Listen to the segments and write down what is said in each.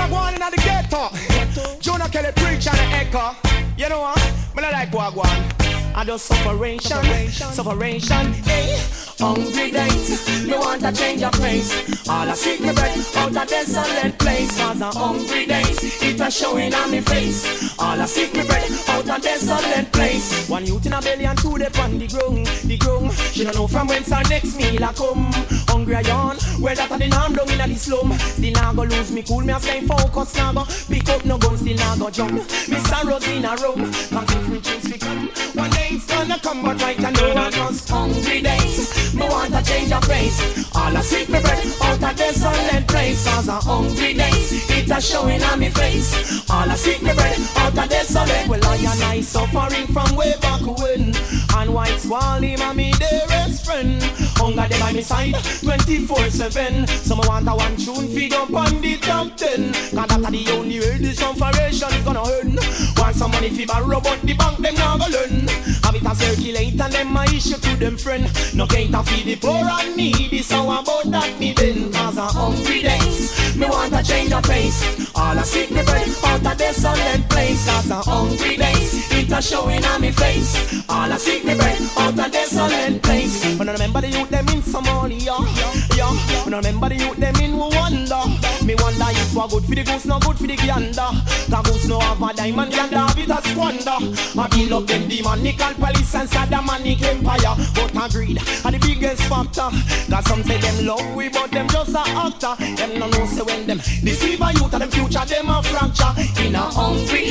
Wagwan in the ghetto. Jonah Kelly preach and echo. You know what? Me not like Wagwan. I do sufferation, hey. Hungry days, me want to change a place. All I seek me bread out of desolate place. Cause the hungry days, it a showing on me face. All I seek me bread out of desolate place. One youth in a belly and two dey on the ground. She don't know from whence her next meal a come. Hungry I yawn, where that a the arm down in a the slum. Still nah go lose me cool, me a stay focused. Nah go pick up no gun, still nah go jump. Me sorrows in a room, cause different things we come. One day it's gonna come, but right I know I just hungry days. Me want to change a place. All I seek me bread out of desolate place. Cause a hungry days, it a showing on me face. All I seek me bread out of desolate. Well I and I suffering from way back when. And white squall him and me dearest friend. Hunger them by me side 24/7. Some want a one tune feed up on the top 10. Cause that's the only way this sufferation is gonna earn. Want some money fi borrow but the bank them not go learn. Have it a circulate and them my issue to them friend. No can't a feed the poor and needy. So about that me then. Cause a hungry days, me want to change a pace. All I seek me bread out of desolate place. Cause a hungry days, it a showing on me face. All I seek me bread out of desolate place. When I remember the youth them in Somalia, when I remember the youth them in Rwanda. Me wonder if what good for the goose, not good for the gander. Cause goose no have a diamond, gander have it a squander. I build up them demonical police and Saddamanic empire. But a greed are the biggest factor. Cause some say them love we, but them just a actor. Them no know say when them deceive a youth of them future, them a fracture. In a hungry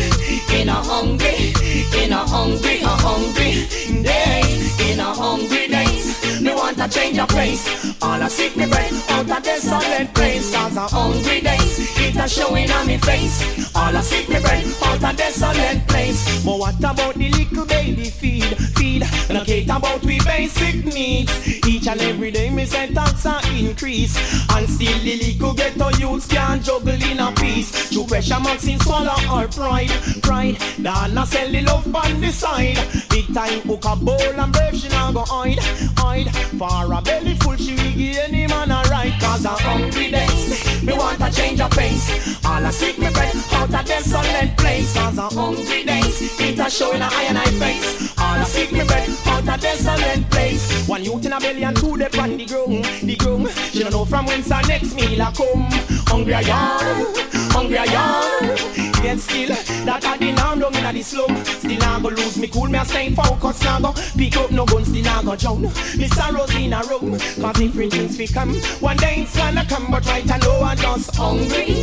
days. In a hungry days, me want to change a place. All I seek me bread out of desolate place. Cause a hungry days, it a showing on me face. All I seek me bread out of desolate place. But what about the little baby feed? And I care about we basic needs. Each and every day me say tax a increase. And still the little ghetto youths can't juggle in a piece. Through pressure maxing swallow our pride. Dana sell the love on the side. Big time hook a bowl and brave she not go hide. For a belly full she will give any man a right. Cause a hungry days, me want to change a pace. All I seek me bread out of desolate place. Cause a hungry days, it a showing a eye and eye face. All I seek me bread out of desolate place. One youth in a belly and two dey on the ground. She don't know from whence her next meal a come. Hungry I yawn. Yet still, that a the arm down in the slum. Still I go lose me cool, me a stay focused. Now go pick up no guns, still I go drown. Me sorrows in a room, cause different things we come. One day it's gonna come, but right I know I'm just hungry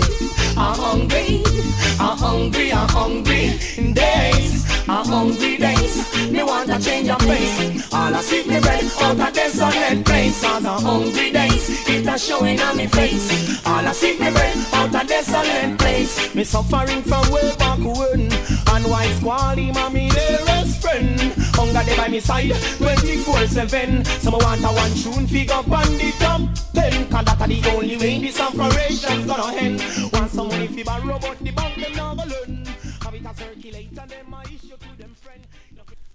days. Hungry days, me want to change a place. All I seek me bread out of desolate place. Cause a hungry days, it a showing on me face. All I seek me bread out of desolate place. Me suffering from way back when. And white squall him and me dearest friend. Hunger they by me side 24/7. Some want a one tune figure up on the top 10. Cause that's the only way this operation's gonna end. Want some money fi borrow but the bank them not go learn. Have it a circulate and them